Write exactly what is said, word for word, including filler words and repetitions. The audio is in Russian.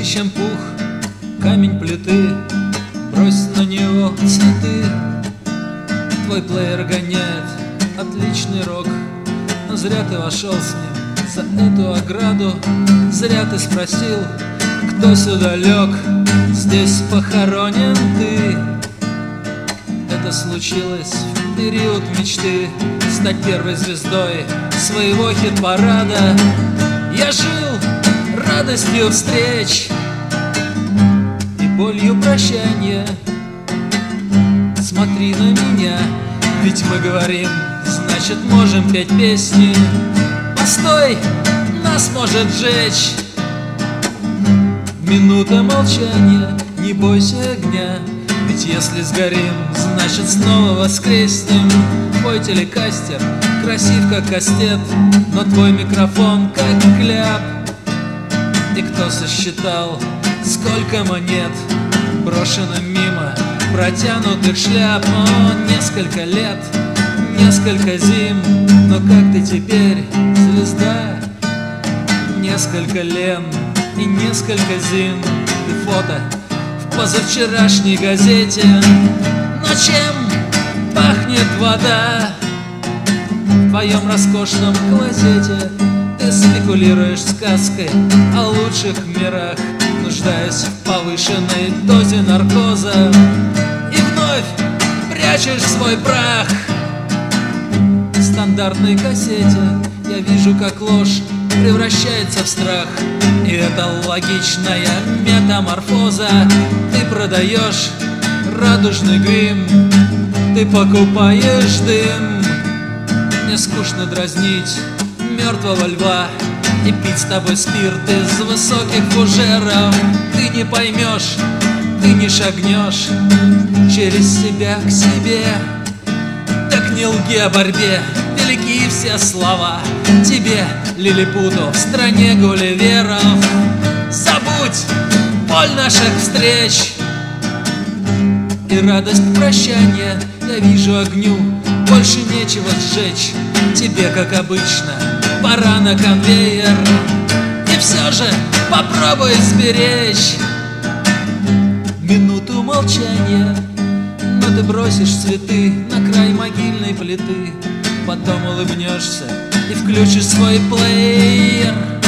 Легче, чем пух, камень плиты, брось на него цветы. Твой плеер гоняет отличный рок, но зря ты вошел с ним за эту ограду. Зря ты спросил, кто сюда лег, здесь похоронен ты. Это случилось в период мечты стать первой звездой своего хит-парада. Я жил радостью встреч и болью прощания. Смотри на меня, ведь мы говорим, значит можем петь песни. Постой, нас может жечь минута молчания. Не бойся огня, ведь если сгорим, значит снова воскреснем. Твой телекастер красив как кастет, но твой микрофон как кляп. И кто сосчитал, сколько монет брошено мимо протянутых шляп? О, несколько лет, несколько зим, но как ты теперь звезда? Несколько лен и несколько зим, и фото в позавчерашней газете. Но чем пахнет вода в твоем роскошном клозете? Ты спекулируешь сказкой о лучших мирах, нуждаясь в повышенной дозе наркоза, и вновь прячешь свой прах в стандартной кассете. Я вижу, как ложь превращается в страх, и это логичная метаморфоза. Ты продаешь радужный грим, ты покупаешь дым. Мне скучно дразнить мертвого льва и пить с тобой спирт из высоких фужеров. Ты не поймешь, ты не шагнешь через себя к себе. Так не лги о борьбе, велики все слова тебе, лилипуту в стране гулливеров. Забудь боль наших встреч и радость прощания. Я вижу огню, больше нечего сжечь. Тебе, как обычно, пора на конвейер. И все же попробуй сберечь минуту молчания. Но ты бросишь цветы на край могильной плиты, потом улыбнешься и включишь свой плеер.